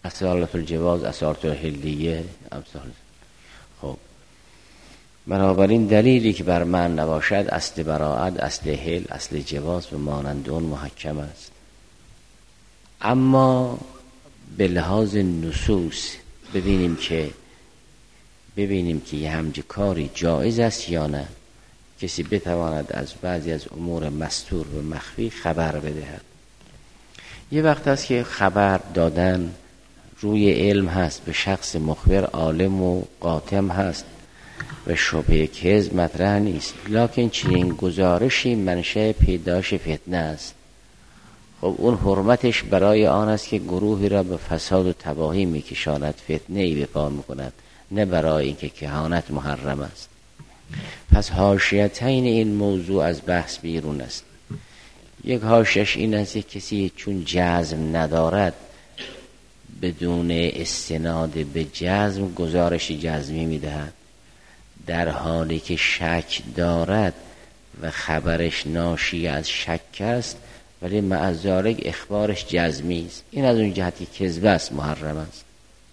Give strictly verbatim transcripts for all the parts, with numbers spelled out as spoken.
اصالت الجواز، اصالت الحلیه، امثال. خب بنابراین دلیلی که بر من نباشد اصل براعت، اصل حل، اصل جواز و مانند اون محکم است. اما به لحاظ نصوص ببینیم که ببینیم که یه همچه کاری جایز است یا نه. کسی بتواند از بعضی از امور مستور و مخفی خبر بدهد. یه وقت هست که خبر دادن روی علم هست، به شخص مخبر عالم و قاطم هست و شبهه کذب مطرح نیست، لکن چنین گزارشی منشأ پیدایش فتنه است. خب اون حرمتش برای آن است که گروهی را به فساد و تباهی میکشاند، فتنه ای به پا میکند، نه برای اینکه کهانت محرم است. پس حاشیتین این موضوع از بحث بیرون است. یک حاشیش این است که کسی چون جزم ندارد بدون استناد به جزم گزارش جزمی میدهد، در حالی که شک دارد و خبرش ناشی از شک است ولی مع ذالک اخبارش جزمی است. این از اون جهتی کذب است، محرم است.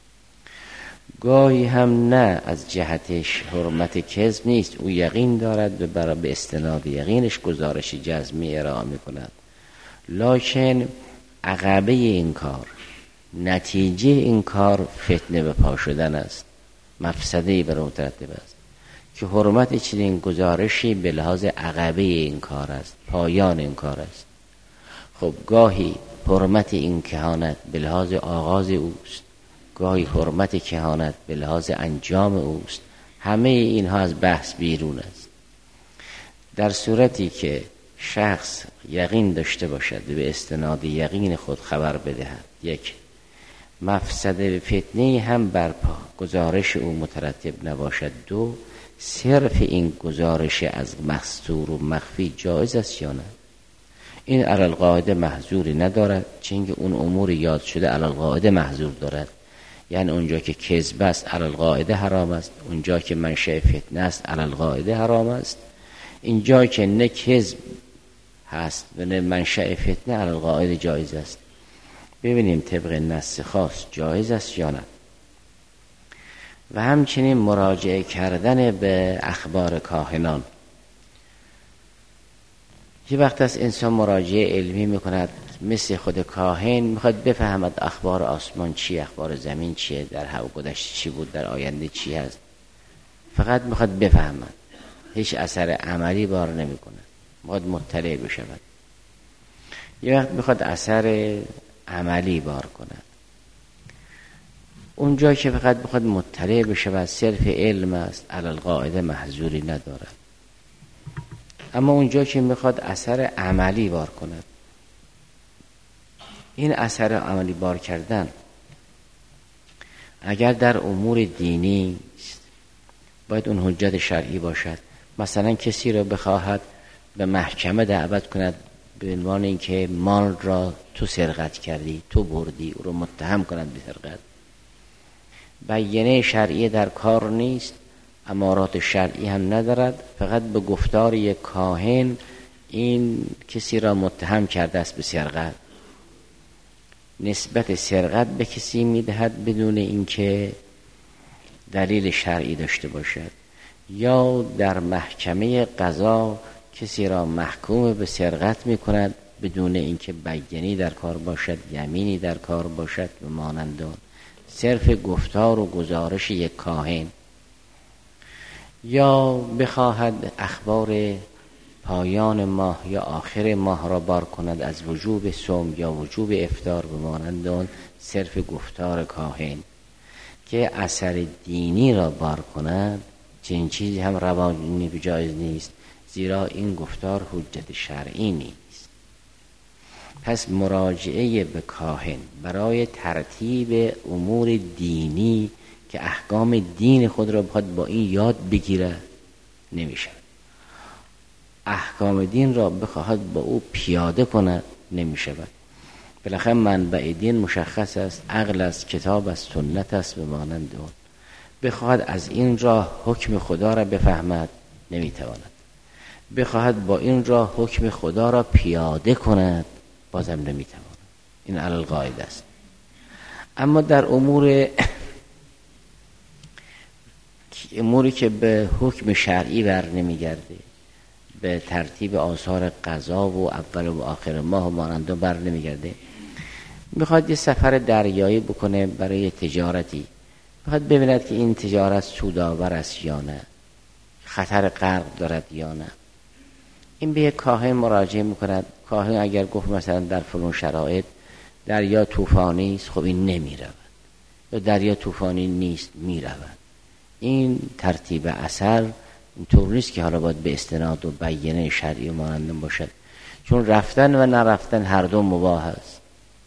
گاهی هم نه از جهتش حرمت کذب نیست، او یقین دارد و برای به استناد یقینش گزارش جزمی ارائه میکند، لکن عقبه این کار، نتیجه این کار فتنه به پا شدن است، مفسده‌ای بر مترتب است که حرمت چنین گزارشی به لحاظ عقبه این کار است، پایان این کار است. خب گاهی حرمت این کهانت به لحاظ آغاز اوست، گاهی حرمت کهانت به لحاظ انجام اوست. همه اینها از بحث بیرون است. در صورتی که شخص یقین داشته باشد و به استناد یقین خود خبر بدهد، یک، مفسده فتنه هم برپا گزارش او مترتب نباشد. دو، صرف این گزارش از مستور و مخفی جایز است یا نه. این علی القاعده محظوری ندارد، چون که اون امور یاد شده علی القاعده محظور دارد. یعنی اونجا که کذب است علی القاعده حرام است، اونجا که منشأ فتنه است علی القاعده حرام است، اینجا که نه کذب هست و نه منشأ فتنه علی القاعده جایز است. ببینیم طبق نص خاص جایز است یا نه. و همچنین مراجعه کردن به اخبار کاهنان. یه وقت از انسان مراجعه علمی میکند، مثل خود کاهن میخواد بفهمد اخبار آسمان چیه، اخبار زمین چیه، در هوا گذشته چی بود، در آینده چی هست. فقط میخواد بفهمد، هیچ اثر عملی بار نمیکنه، میخواد مطلع بشود. یه وقت میخواد اثر عملی بار کند. اونجا که فقط میخواد مطلع بشود، صرف علم است، علی القاعده محظوری ندارد. اما اونجا که میخواد اثر عملی بار کند، این اثر عملی بار کردن اگر در امور دینی است باید اون حجت شرعی باشد. مثلا کسی را بخواهد به محکمه دعوت کند به عنوان اینکه مال را تو سرقت کردی، تو بردی، او را متهم کند به سرقت، بیانیه شرعی در کار نیست، امارات شرعی هم ندارد، فقط به گفتار یک کاهن این کسی را متهم کرده است به سرقت، نسبت سرقت به کسی میدهد بدون اینکه دلیل شرعی داشته باشد. یا در محکمه قضا کسی را محکوم به سرقت میکند بدون اینکه بیانیه در کار باشد، یمینی در کار باشد و مانند آن، صرف گفتار و گزارش یک کاهن. یا بخواهد اخبار پایان ماه یا آخر ماه را بار کند از وجوب صوم یا وجوب افطار و مانند آن، صرف گفتار کاهن. که اثر دینی را بار کند چنین چیزی هم روا و جایز نیست، زیرا این گفتار حجت شرعی نیست. پس مراجعه به کاهن برای ترتیب امور دینی که احکام دین خود را بخواد با این یاد بگیره نمیشه. احکام دین را بخواهد با او پیاده کند نمیشه. بالاخره منبع دین مشخص است، عقل است، کتاب است، سنت است و مانند اون. بخواهد از این راه حکم خدا را بفهمد نمیتواند. بخواهد با این راه حکم خدا را پیاده کند بازم نمیتواند. این علی القاعده است. اما در امور اموری که به حکم شرعی بر نمیگرده، به ترتیب آثار قضا و اول و آخر ماه و مانند بر نمیگرده، میخواد یه سفر دریایی بکنه برای تجارتی، میخواد ببیند که این تجارت سودآور است یا نه، خطر غرق دارد یا نه، این به یک کاهن مراجعه میکند. کاهن اگر گفت مثلا در فلان شرایط دریا طوفانی است، خب این نمیرود، یا دریا طوفانی نیست میرود. این ترتیب اثر اینطور نیست که حالا باید به استناد و بیانه شرعی و مانند باشد، چون رفتن و نرفتن هر دو مباح است.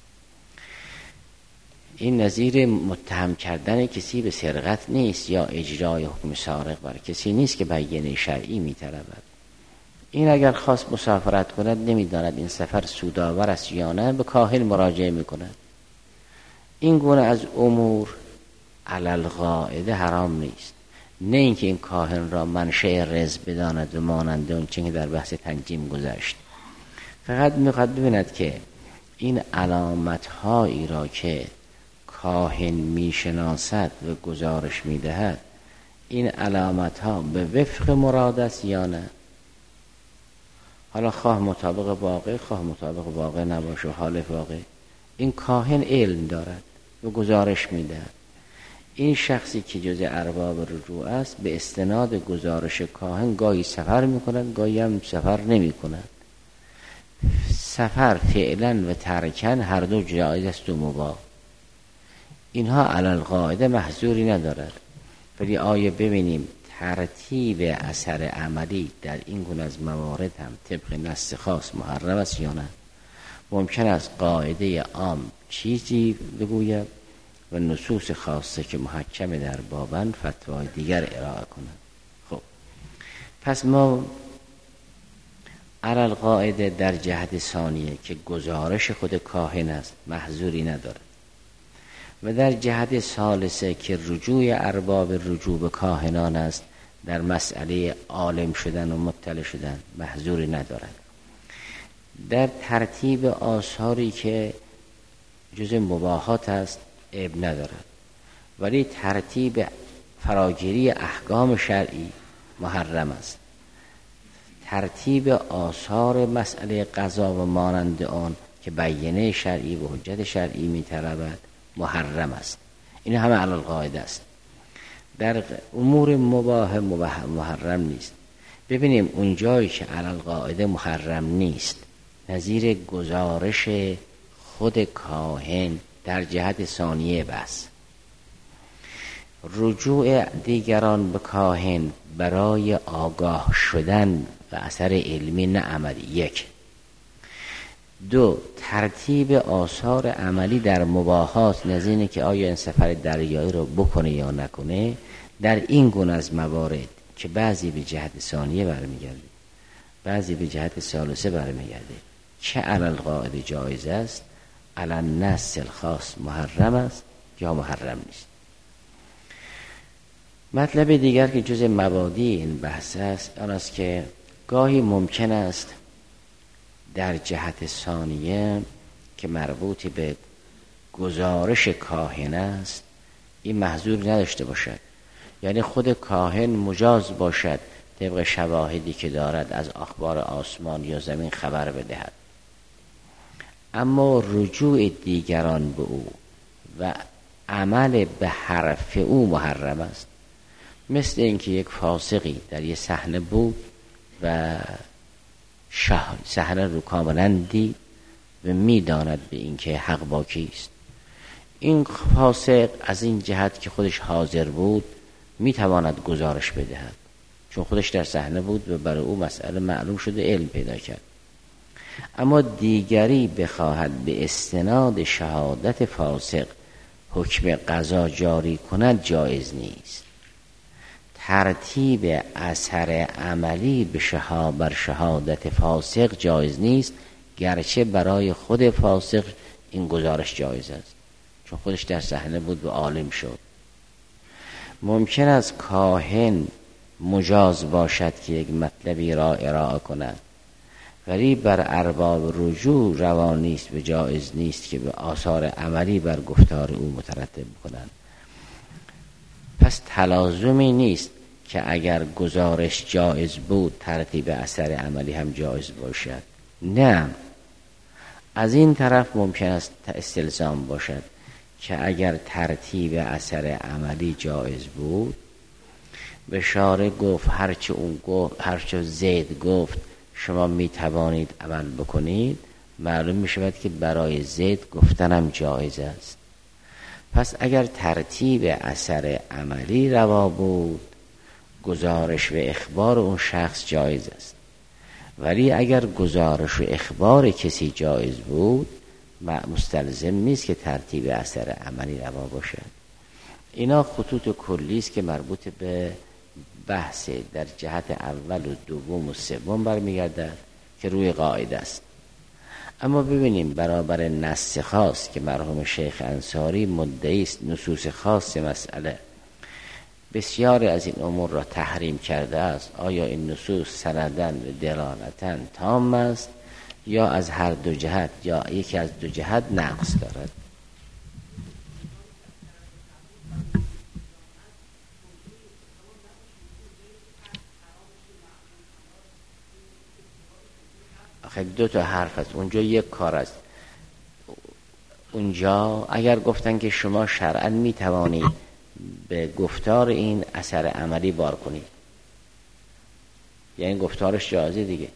این نظیر متهم کردن کسی به سرقت نیست یا اجرای حکم سارق بر کسی نیست که بیانه شرعی میطلبد. این اگر خواست مسافرت کند، نمیداند این سفر سودآور است یا نه، به کاهن مراجعه میکند. این گونه از امور علی القاعده حرام نیست، نه اینکه این کاهن را منشأ رزق بداند و مانند اون چه که در بحث تنجیم گذشت. فقط میخواد ببیند که این علامت هایی را که کاهن میشناسد و گزارش میدهد، این علامت ها به وفق مراد است یا نه. حالا خواه مطابق واقع، خواه مطابق واقع نباشه و حالف واقع، این کاهن علم دارد و گزارش میدهد. این شخصی که جز ارباب رجوع است، به استناد گزارش کاهن گاهی سفر میکند، گاهی هم سفر نمیکند. سفر فعلا و ترکن هر دو جایز است و مباح. اینها علی القاعده محظوری ندارد. ولی آیه ببینیم ترتیب اثر عملی در این گونه از موارد هم طبق نص خاص محرم است یا نه. ممکن است قاعده عام چیزی بگوید و نصوص خاصه که محکم در بابن فتوای دیگر ارائه کنند. خب پس ما علی القاعده در جهت ثانیه که گزارش خود کاهن است محظوری ندارد، و در جهت ثالثه که رجوع ارباب رجوع به کاهنان است در مسئله عالم شدن و مطلع شدن محظوری ندارد. در ترتیب آثاری که جز مباحات است عیب ندارد، ولی ترتیب فراگیری احکام شرعی محرم است. ترتیب آثار مسئله قضا و مانند آن که بیانه شرعی و حجت شرعی می‌طلبد محرم است. این همه علی القاعده است. در امور مباح محرم نیست. ببینیم اون جایی که علی القاعده محرم نیست، نظیر گزارش خود کاهن در جهت ثانیه بس، رجوع دیگران به کاهن برای آگاه شدن و اثر علمی نه عملی. یک. دو، ترتیب آثار عملی در مباحات، نظیر که آیا این سفر دریایی رو بکنه یا نکنه، در این گونه از موارد که بعضی به جهت ثانیه برمیگرده بعضی به جهت ثالثه برمیگرده، چه علی القاعده جایز است، علی النص الخاص محرم است یا محرم نیست. مطلب دیگر که جز مبادی این بحث است آن است که گاهی ممکن است در جهت ثانیه که مربوط به گزارش کاهن است این محظور نداشته باشد، یعنی خود کاهن مجاز باشد طبق شواهدی که دارد از اخبار آسمان یا زمین خبر بدهد، اما رجوع دیگران به او و عمل به حرف او محرم است. مثل اینکه یک فاسقی در یک صحنه بود و صحنه رو کاملا دید و میداند به اینکه حق با کیست. این فاسق از این جهت که خودش حاضر بود میتواند گزارش بدهد، چون خودش در صحنه بود و برای او مسئله معلوم شده، علم پیدا کرد. اما دیگری بخواهد به استناد شهادت فاسق حکم قضا جاری کند جایز نیست. ترتیب اثر عملی به شهادت بر شهادت فاسق جایز نیست، گرچه برای خود فاسق این گزارش جایز است، چون خودش در صحنه بود و عالم شد. ممکن است کاهن مجاز باشد که یک مطلبی را ارائه کند، ولی بر ارباب رجوع روا نیست و جایز نیست که به آثار عملی بر گفتار او مترتب کنند. پس تلازمی نیست که اگر گزارش جایز بود ترتیب اثر عملی هم جایز باشد. نه، از این طرف ممکن است استلزام باشد که اگر ترتیب اثر عملی جایز بود، به شارع گفت هرچه اون گفت، هرچه زید گفت شما می توانید عمل بکنید، معلوم می شود که برای زید گفتنم جایز است. پس اگر ترتیب اثر عملی روا بود، گزارش و اخبار اون شخص جایز است. ولی اگر گزارش و اخبار کسی جایز بود، مستلزم نیست که ترتیب اثر عملی روا باشد. اینا خطوط کلی است که مربوط به بحث در جهت اول و دوم و سوم برمیگردد که روی قاعده است. اما ببینیم برابر نص خاص که مرحوم شیخ انصاری مدعی است نصوص خاص مسئله بسیاری از این امور را تحریم کرده است، آیا این نصوص سندن و دلالتن تام است یا از هر دو جهت یا یکی از دو جهت نقص دارد؟ آخه دو تا حرف است، اونجا یک کار است. اونجا اگر گفتن که شما شرعاً می توانید به گفتار این اثر عملی بار کنید، یعنی گفتارش جایزه دیگه.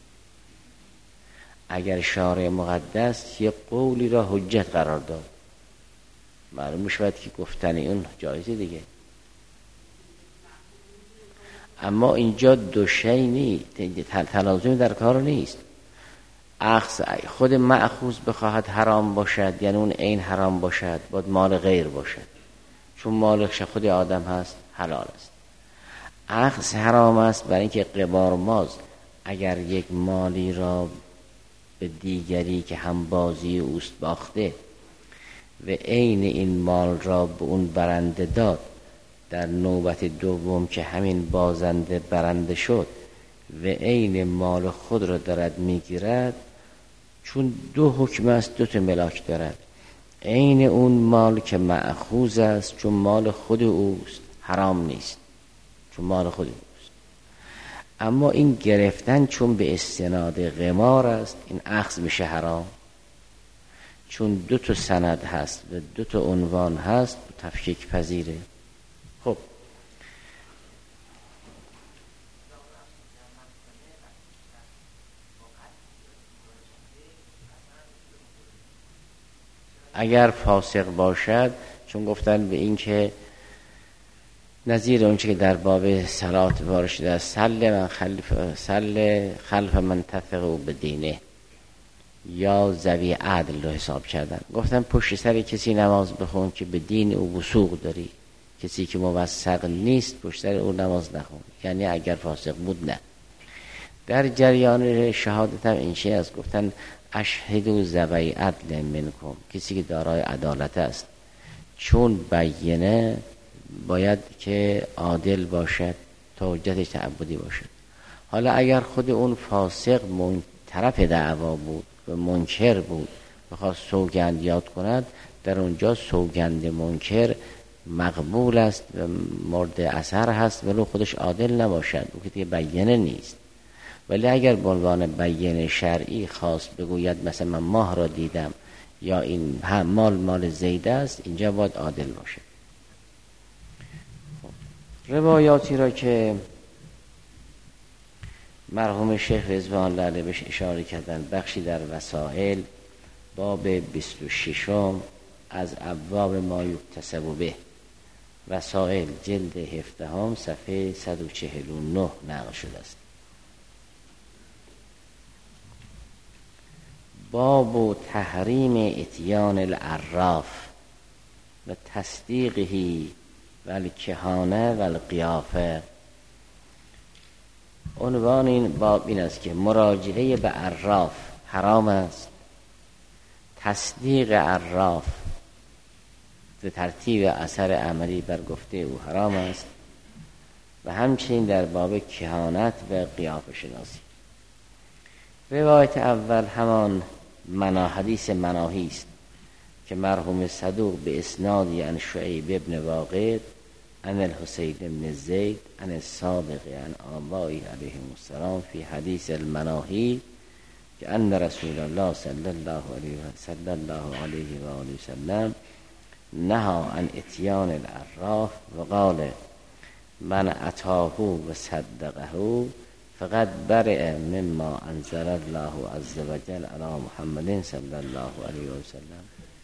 اگر شارع مقدس یک قولی را حجت قرار داد، معلوم می شود که گفتن اون جایزه دیگه. اما اینجا دو شی نیست، تلازمی در کار نیست. اخذ خود مأخوذ بخواهد حرام باشد، یعنی اون عین حرام باشد، باید مال غیر باشد، چون مال خود آدم هست حلال است. اخذ حرام است برای اینکه قمارباز اگر یک مالی را به دیگری که هم بازی اوست باخته و عین این مال را به اون برنده داد، در نوبت دوم که همین بازنده برنده شد و عین مال خود را دارد میگیرد، چون دو حکم است دو تا ملاک دارد، عین اون مال که مأخوذ است چون مال خود اوست حرام نیست، چون مال خود اوست. اما این گرفتن چون به استناد قمار است، این اخذ میشه حرام، چون دو تا سند هست و دو تا عنوان هست تفکیک پذیره. خب اگر فاسق باشد، چون گفتن به این که نظیر اونچه که در باب صلات وارد شده است، سل من خلف سل خلف من تثق و بدینه، یا ذوی عدل رو حساب کردن. گفتن پشت سر کسی نماز بخون که به دین او وثوق داری، کسی که موثق نیست پشت سر او نماز نخون، یعنی اگر فاسق بود نه. در جریان شهادت هم این شی است، گفتن اشهدوا ذوی عدل منکم، کسی که دارای عدالت است، چون بیینه باید که عادل باشد تا حجتش تعبدی باشد. حالا اگر خود اون فاسق من طرف دعوا بود و منکر بود بخواد سوگند یاد کند، در اونجا سوگند منکر مقبول است و مورد اثر هست ولو خودش عادل نباشد، او که دیگه بیینه نیست. ولی اگر به عنوان بیینه شرعی خواست بگوید مثلا من ماه را دیدم یا این مال مال زید است، اینجا باید عادل باشه. روایاتی را که مرحوم شیخ رضوان الله علیه بهش اشاره کردن، بخشی در وسائل باب بیست و ششم از ابواب ما یکتسب به، وسائل جلد هفدهم صفحه صد و چهل و نه نقل شده است. باب تحریم اتیان العراف و تصدیقه و الکهانه و القیافه. عنوان این باب این است که مراجعه به عراف حرام است، تصدیق عراف به ترتیب اثر عملی بر گفته او حرام است، و همچنین در باب کهانت و قیافه شناسی. روایت اول همان منا حدیث مناهی است که مرحوم صدوق به اسنادی عن شعیب ابن واقد عن الحسین ابن زید عن الصادق عن آبائه علیهم السلام فی حدیث المناهی که ان رسول الله صلی الله علیه و صلی الله علیه و آله وسلم نهى عن اتیان العراف و قال من اتاه و صدقه فقد برئ مما انزل الله عز وجل علی محمد صلی الله علیه و سلم.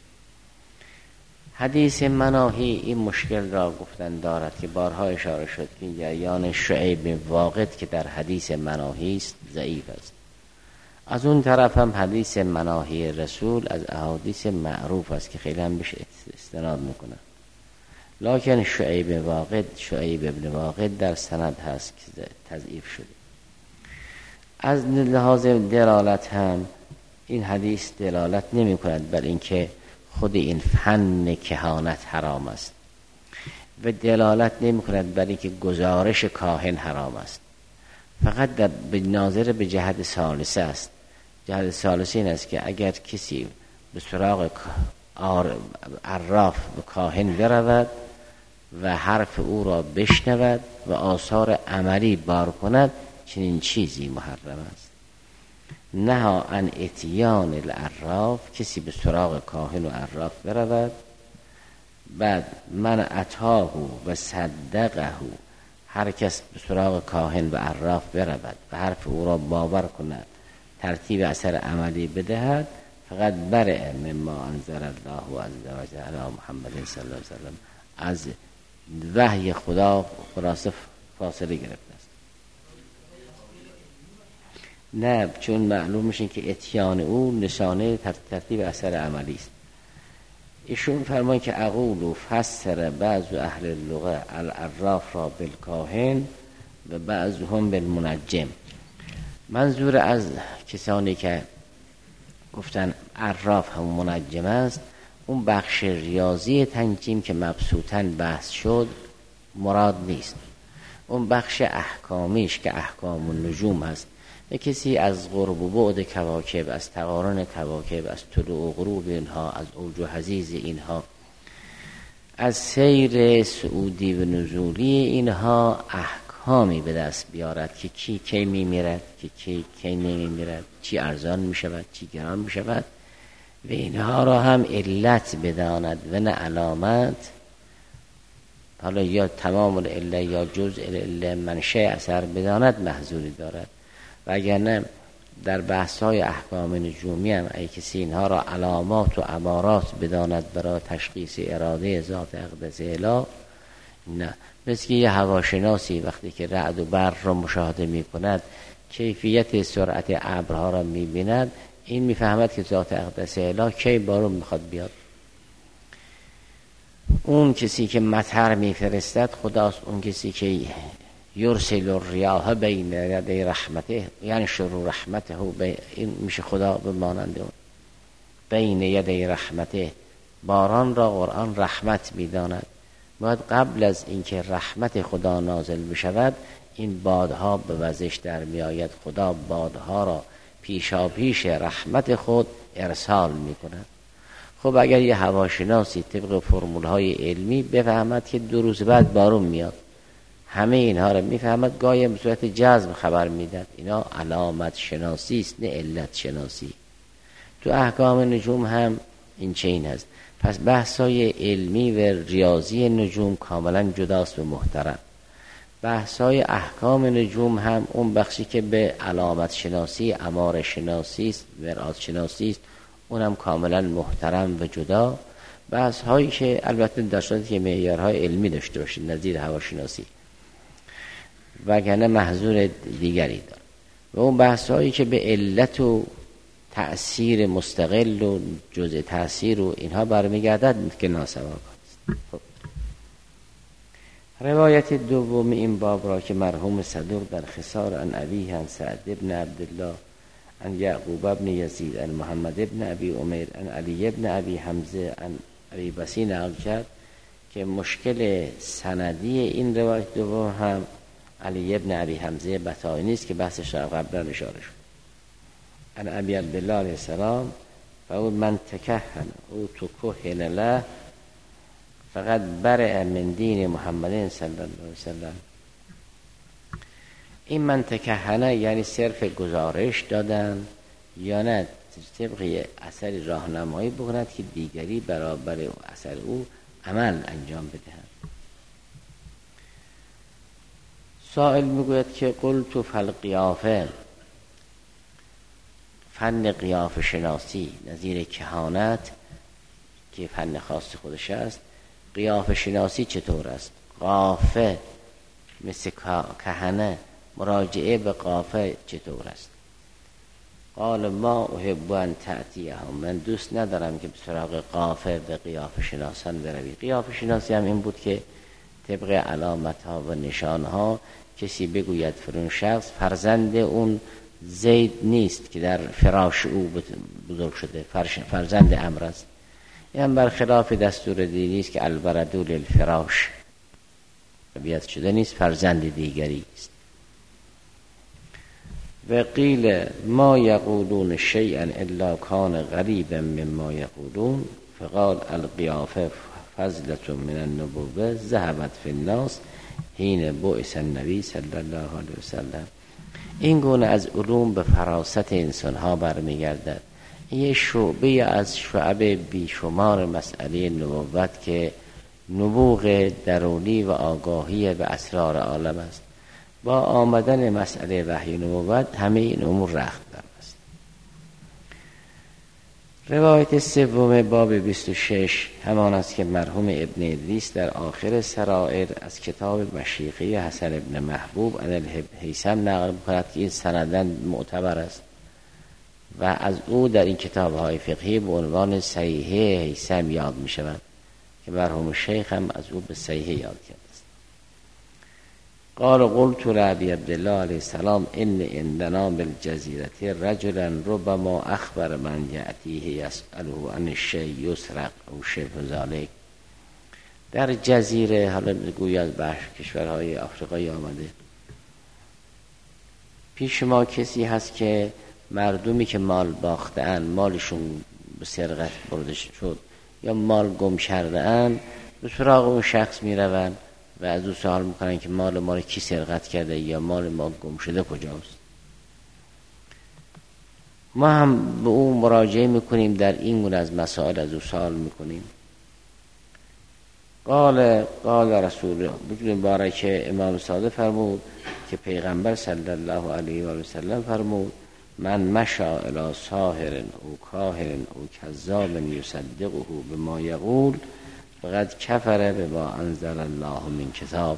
حدیث مناهی این مشکل را گفتن دارد که بارها اشاره شد که جریان شعیب واقد که در حدیث مناهی است ضعیف است. از اون طرف هم حدیث مناهی رسول از احادیث معروف است که خیلی هم بهش استناد میکنن، لکن شعیب واقد شعیب ابن واقد در سند هست که تضعیف شده. از لحاظ دلالت هم این حدیث دلالت نمی کند بر اینکه خود این فن کهانت حرام است و دلالت نمی کند بر اینکه گزارش کاهن حرام است، فقط در به ناظر به جهت ثالثه است. جهت ثالثه این است که اگر کسی به سراغ عراف و کاهن برود و حرف او را بشنود و آثار عملی بار کند، چنین چیزی محرم است. نهی عن اتیان العراف، کسی به سراغ کاهن و عراف برود، بعد من اتاه و صدقه، هر کس به سراغ کاهن و عراف برود و حرف او را باور کند، ترتیب اثر عملی بدهد، فقط برئ مما انزل الله عز وجل علی محمد صلی الله علیه و سلم، از وحی خدا خلاصه فاصله گرفته است. نه، چون معلوم میشه که اتیان او نشانه ترتیب اثر عملی است. ایشون فرمان که اقول فسر بعض اهل اللغه العراف را بالکاهن و بعضهم بالمنجم. منظور از کسانی که گفتن عراف هم منجم است، اون بخش ریاضی تنجیم که مبسوطاً بحث شد مراد نیست. اون بخش احکامیش که احکام النجوم هست، کسی از قرب و بعد کواکب، از تقارن کواکب، از طلوع و غروب اینها، از اوج و حضیض اینها، از سیر صعودی و نزولی اینها احکامی به دست بیارد که کی کی می میرد، که کی کی نمی میرد، چی ارزان می شود، چی گران می شود، و اینها را هم علت بداند و نه علامت. حالا یا تمام العله یا جزء العله، منشأ اثر بداند محظوری دارد. و اگر نه در بحث‌های احکام نجومی هم ای کسی اینها را علامات و امارات بداند برای تشخیص اراده ذات اقدس اله، نه. مثل که یه هواشناسی وقتی که رعد و برق را مشاهده می کند، کیفیت سرعت ابرها را می بیند، این می فهمد که ذات اقدس اله کی بارون میخواد بیاد. اون کسی که مطر می فرستد خداست، اون کسی که یرسل الریاح بین یدی رحمته، یعنی شروع رحمته، این میشه خدا به مانند اون. بین یدی رحمته، باران را قرآن رحمت میداند. باید قبل از اینکه رحمت خدا نازل بشود این بادها به وزش در می آید. خدا بادها را پیشا پیش رحمت خود ارسال می کند. خب اگر یه هواشناسی طبق فرمولهای علمی بفهمد که دو روز بعد بارون میاد، همه اینها را میفهمد، گاهی به صورت جزم خبر میداد. اینا علامت شناسی است، نه علت شناسی. تو احکام نجوم هم این چنین هست. پس بحثای علمی و ریاضی نجوم کاملا جداست و محترم. بحثای احکام نجوم هم اون بخشی که به علامت شناسی، اماره شناسی است، مرآت شناسی است، اونم کاملا محترم و جدا. بحث هایی که البته در صورتی که معیارهای علمی داشته باشید نظیر هواشناسی، وگرنه محظور دیگری داره. و اون بحث هایی که به علت و تأثیر مستقل و جزء تأثیر و اینها برمیگردد که ناسواق است. خب. روایت دوم این باب را که مرحوم صدوق در خسار عن ابیه عن سعد ابن عبدالله عن یعقوب ابن یزید عن محمد ابن ابی عمیر عن علی ابن ابی حمزه عن ابی بسی نقل کرد که مشکل سندی این روایت دوم هم علی ابن ابی حمزه بطائنی است که بحثش را قبلا اشاره شد. ان ابی عبدالله علیه السلام و من تکهن او تکهن له فقط برع من دین محمد صلی الله علیه وسلم. این من تکهنه یعنی صرف گزارش دادن یا نه طبق اثر راهنمایی بکند که دیگری برابر اثر او عمل انجام بدهند. سائل میگوید که قلت فالقیافه، فن قیافه شناسی نظیر کهانت که فن خاص خودش است، قیافه شناسی چطور است؟ قافه مثل کهنه مراجعه به قافه چطور است؟ قال ما احب ان تأتیها، من دوست ندارم که به سراغ قافه به قیافه شناسان بروی. قیافه شناسی هم این بود که طبق علامت ها و نشان ها کسی بگوید فرون شخص فرزند اون زید نیست که در فراش او بزرگ شده، فرزند عمرو است. این هم برخلاف دستور دینی است که البردو للفراش، طبیعت شده نیست، فرزند دیگری است. و قیل ما یقولون شیئا الا کان قریبا مما یقولون فقال القیافه فضلة من النبوة ذهبت فی الناس حین بعث النبی صلی الله علیه وسلم. این گونه از علوم به فراست انسان ها برمیگردد. یه شعبه از شعب بیشمار مسئله نبوت که نبوغ درونی و آگاهی به اسرار عالم است. با آمدن مسئله وحی نبوت همه این امور رخت دارد است. روایت سوم باب بیست و شش همان است که مرحوم ابن ادریس در آخر سرائر از کتاب مشیخی حسن ابن محبوب عن الهیثم نقل می‌کند که این سنداً معتبر است و از او در این کتاب‌های فقهی به عنوان صحیحه هیثم یاد می‌شود که مرحوم شیخ هم از او به صحیحه یاد کرد است. قال قلت لابی عبدالله علیه السلام ان عندنا بالجزیره رجلا ربما اخبر من یأتیه یسأله عن الشیء یسرق او شبه ذلک. در جزیره، حالا گویا از بحر کشورهای آفریقایی آمده، پیش ما کسی هست که مردمی که مال باختن، مالشون به سرقت برده شد یا مال گم کردن، به سراغ اون شخص میروند و از او سوال میکنن که مال ما رو کی سرقت کرده یا مال ما گم شده کجاست. ما هم به او مراجعه میکنیم، در این گونه از مسائل از او سوال میکنیم. قال قال رسول بجون بارکه امام صادق فرمود که پیغمبر صلی الله علیه و سلم فرمود من مشا الی ساحر او کاهن او کذاب یصدقه بما یقول فقد کفر بما انزل الله من کتاب.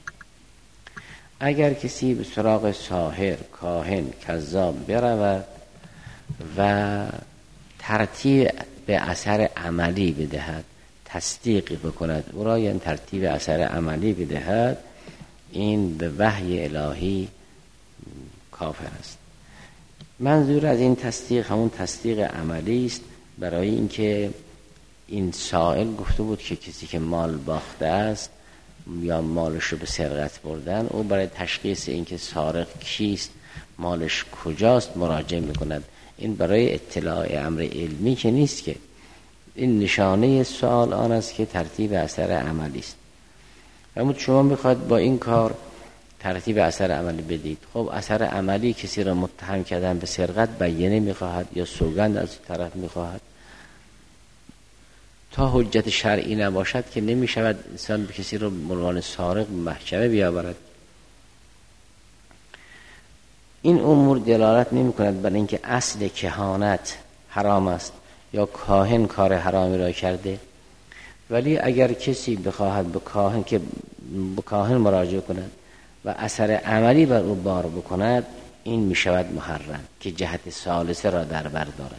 اگر کسی به سراغ ساحر، کاهن، کذاب برود و ترتیب به اثر عملی بدهد، تصدیق بکند او را، یعنی ترتیب اثر عملی بدهد، این به وحی الهی کافر است. منظور از این تصدیق همون تصدیق عملی است، برای اینکه این سائل گفته بود که کسی که مال باخته است یا مالش رو به سرقت بردن، او برای تشخیص اینکه سارق کیست، مالش کجاست مراجعه میکند. این برای اطلاع امر علمی که نیست، که این نشانه سوال آن است که ترتیب اثر عملی است. اما شما میخواد با این کار ترتیب اثر عملی بدید. خب اثر عملی کسی را متهم کردن به سرقت بیانیه میخواهد یا سوگند از طرف میخواهد. تا حجت شرعی نباشد که نمیشود انسان به کسی را به عنوان سارق محکمه بیاورد. این امور دلالت نمی کند بر اینکه اصل کهانت حرام است یا کاهن کار حرامی را کرده، ولی اگر کسی بخواهد به کاهن که به کاهن مراجعه کند و اثر عملی بر او بار بکند، این می شود محرم که جهت ثالثه را در بر دارد.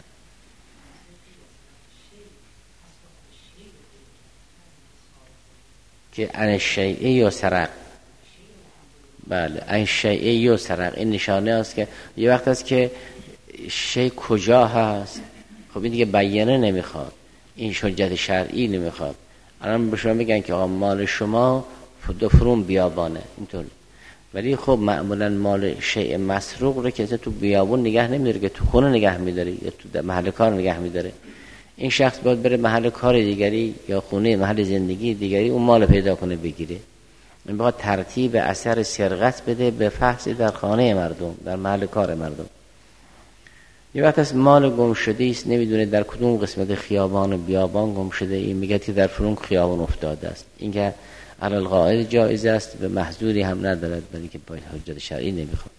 که ان شیء یا سرق، بله ان شیء یا سرق، این نشانه است که یه وقت است که شی کجا هست. خب این دیگه بیانه نمیخواد، این حجت شرعی نمیخواد. الان به شما میگن که آقا مال شما دو فرون بیابانه، اینطور ولی خب معمولا مال شیء مسروق رو که تو بیابون نگه نمیداره، که تو خونه نگه میداره یا تو محل کار نگه میداره. این شخص باید بره محل کار دیگری یا خونه محل زندگی دیگری اون مال پیدا کنه بگیره. این باید ترتیب اثر سرقت بده به فحص در خانه مردم، در محل کار مردم. یه وقت از مال گم شده است، نمیدونه در کدوم قسمت خیابان و بیابان گم شده، این میگه که در فلان خیابان افتاده است. این که علی القاعده جایز است، به محظوری هم ندارد، ولی که با حجت شرعی نمیخواد.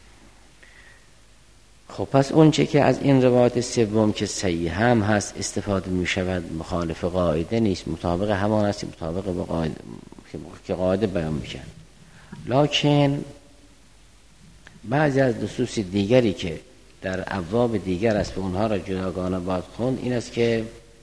خب پس اون چه که از این روایت سوم که صحیح هم هست استفاده می شود مخالف قاعده نیست، مطابق همان است، مطابق با قاعده که قاعده بیان میشه. لکن بعضی از نصوص دیگری که در ابواب دیگر است و اونها را جداگانه باید خوند، این است که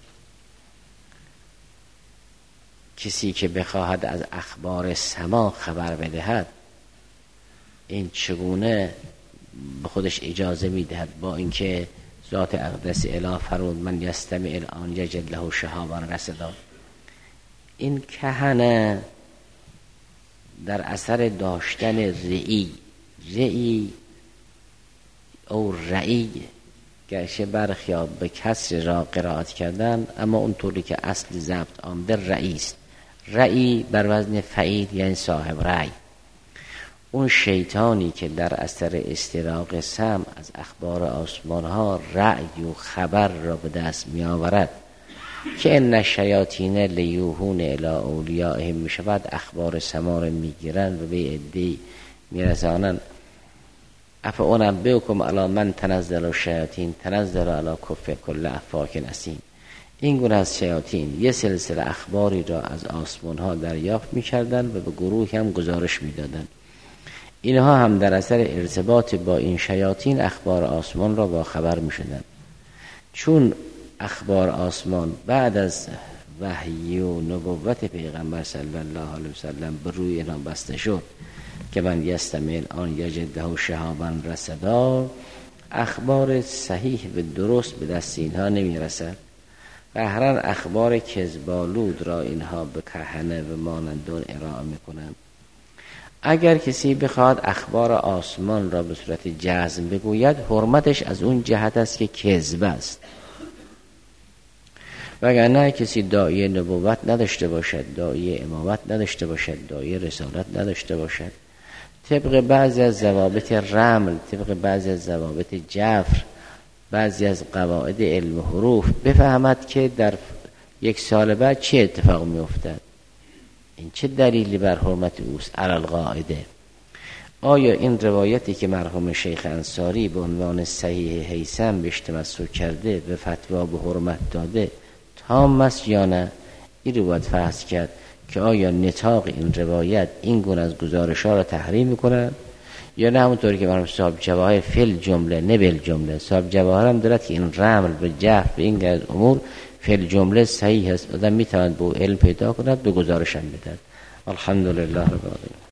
کسی که بخواهد از اخبار سما خبر بدهد این چگونه به خودش اجازه میدهد؟ با اینکه ذات اقدس اله فرمود من یستمع الان یجد له شهابا رصدا. این کهنه در اثر داشتن رئی رئی او رئی گرچه برخی ها به کسر را قرائت کردن، اما اونطوری که اصل ضبط آمده رئی است. رئی بر وزن فعیل یعنی صاحب رأی. اون شیطانی که در اثر استراق سمع از اخبار آسمان ها رأی و خبر را به دست می آورد که ان الشیاطین لیوحون الی اولیائهم می شود، اخبار سما را می گیرند و به عده‌ای می رسانند. افانبئکم علی من تنزل الشیاطین تنزل علی کف کل افاک اثیم. این گونه از شیاطین یه سلسله اخباری را از آسمان ها دریافت می کردند و به گروه هم گزارش می دادند. اینها هم در اثر ارتباط با این شیاطین اخبار آسمان را با خبر می شدند. چون اخبار آسمان بعد از وحی و نبوت پیغمبر صلی الله علیه وسلم به روی اینا بسته شد که من یستمع الان یجد له شهابا رصدا، اخبار صحیح و درست به دست اینها نمی رسد. قهرن اخبار کذبالود را اینها به کهنه و مانندون ارائه می کنند. اگر کسی بخواد اخبار آسمان را به صورت جزم بگوید، حرمتش از اون جهت است که کذب است. وگرنه کسی داعی نبوت نداشته باشد، داعی امامت نداشته باشد، داعی رسالت نداشته باشد، طبق بعضی از ضوابط رمل، طبق بعضی از ضوابط جفر، بعضی از قواعد علم حروف بفهمد که در یک سال بعد چه اتفاق می افتد، این چه دلیلی بر حرمت اوست علی القاعده. آیا این روایتی که مرحوم شیخ انصاری به عنوان صحیح هیثم بهش تمسک کرده و فتوا به حرمت داده تام است یا نه؟ این رو باید فحص کرد که آیا نطاق این روایت این گونه از گزارش ها را تحریم میکنه یا نه. همونطوری که مرحوم صاحب جواهر فل جمله نه بل جمله، صاحب جواهر هم دارد که این رمل به جهر به این از امور فل جمله صحیح است، آدم میتواند به علم پیدا کند به گزارش هم بدهد. الحمدلله رب العالمین.